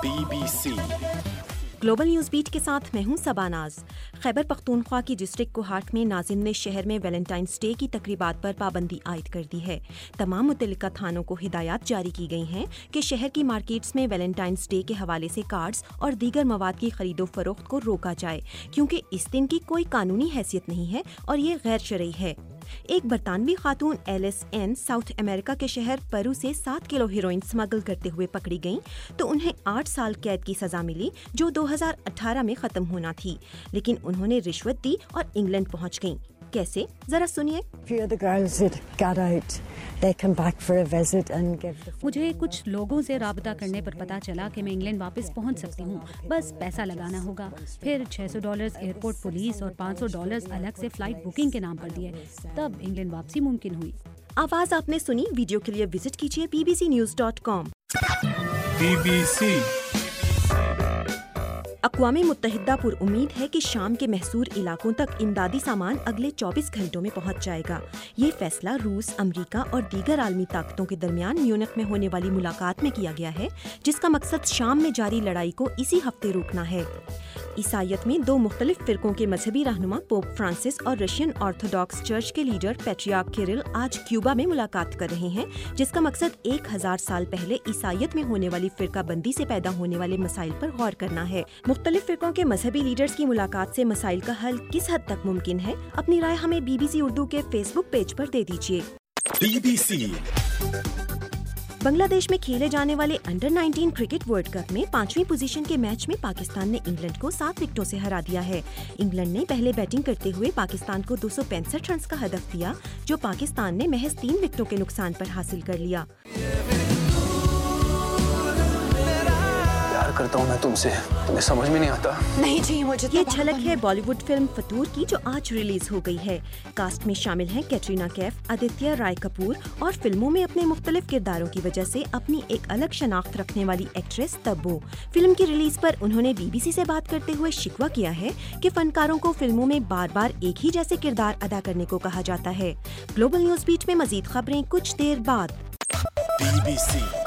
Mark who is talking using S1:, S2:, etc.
S1: BBC
S2: global news beat के साथ मैं हूं सबानाज। खैबर पख्तूनख्वा की डिस्ट्रिक्ट कोहाट में नाज़िम ने शहर में वैलेंटाइंस डे की तकरीबात पर पाबंदी आयद कर दी है। तमाम मुतल्लिका थानों को हिदायत जारी की गई हैं कि शहर की मार्केट्स में वैलेंटाइंस डे के हवाले से कार्ड्स और दीगर मवाद की खरीदो फरोख्त को रोका जाए, क्योंकि इस दिन की कोई कानूनी हैसियत नहीं है और ये गैर शरई है। एक बरतानवी खातून LSN साउथ अमेरिका के शहर पेरू से 7 किलो हेरोइन स्मगल करते हुए पकड़ी गईं, तो उन्हें 8 साल कैद की सजा मिली जो 2018 में खत्म होना थी, लेकिन उन्होंने रिश्वत दी और इंग्लैंड पहुंच गईं। कैसे, जरा सुनिए।
S3: मुझे कुछ लोगों से राबता करने पर पता चला कि मैं इंग्लैंड वापस पहुंच सकती हूं, बस पैसा लगाना होगा। फिर $600 एयरपोर्ट पुलिस और $500 अलग से फ्लाइट बुकिंग के नाम पर दिए, तब इंग्लैंड वापसी मुमकिन हुई।
S2: आवाज आपने सुनी। वीडियो के लिए विजिट कीजिए bbcnews.com।
S1: BBC
S2: अक़वामे मुत्तहिदा पुर उम्मीद है कि शाम के महसूर इलाकों तक इमदादी सामान अगले 24 घंटों में पहुंच जाएगा। ये फैसला रूस, अमरीका और दीगर आलमी ताकतों के दरमियान म्यूनिख में होने वाली मुलाकात में किया गया है, जिसका मकसद शाम में जारी लड़ाई को इसी हफ्ते रोकना है। ईसाईयत में 2 मुख्तलिफ फिरकों के मजहबी रहनुमा पोप फ्रांसिस और रशियन ऑर्थोडॉक्स चर्च के लीडर पैट्रियार्क किरिल आज क्यूबा में मुलाकात कर रहे हैं, जिसका मकसद 1000 साल पहले ईसाईयत में होने वाली फिरका बंदी से पैदा होने वाले मसाइल पर गौर करना है। मुख्तलिफ फिरकों के मजहबी लीडर्स की मुलाकात से मसाइल का हल किस हद तक मुमकिन है, अपनी राय हमें BBC उर्दू के फेसबुक पेज पर दे दीजिए।
S1: BBC
S2: बांग्लादेश में खेले जाने वाले अंडर-19 क्रिकेट वर्ल्ड कप में 5वीं पोजीशन के मैच में पाकिस्तान ने इंग्लैंड को 7 विकेटों से हरा दिया है। इंग्लैंड ने पहले बैटिंग करते हुए पाकिस्तान को 265 रन का हदफ दिया, जो पाकिस्तान ने महज 3 विकेटों के नुकसान पर हासिल कर लिया।
S4: प्यार करता हूँ मैं तुमसे, तुम्हें समझ में नहीं आता।
S5: नहीं चाहिए मुझे।
S2: ये झलक है बॉलीवुड फिल्म फतूर की, जो आज रिलीज हो गई है। कास्ट में शामिल हैं कैटरीना कैफ, आदित्य राय कपूर और फिल्मों में अपने मुख्तलिफ किरदारों की वजह से अपनी एक अलग शनाख्त रखने वाली एक्ट्रेस तब्बू। फिल्म की रिलीज पर उन्होंने BBC से बात करते हुए शिकवा किया है कि फनकारों को फिल्मों में बार बार एक ही जैसे किरदार अदा करने को कहा जाता है। ग्लोबल न्यूज बीट में मजीद खबरें कुछ देर बाद।
S1: BBC